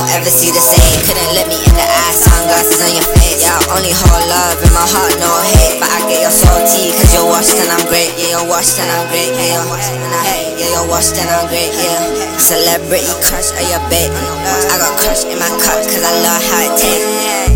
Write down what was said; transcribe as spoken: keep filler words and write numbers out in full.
ever see the same. Couldn't look me in the eye, sunglasses on your face. Yeah, I only hold love in my heart, no hate. But I get your salty, cause you're washed and I'm great. Yeah, you're washed and I'm great. Yeah, you're washed and I hate. Yeah, you're washed and I'm great. Yeah, celebrity crush of your babe. I got crush in my cup, cause I love how it tastes.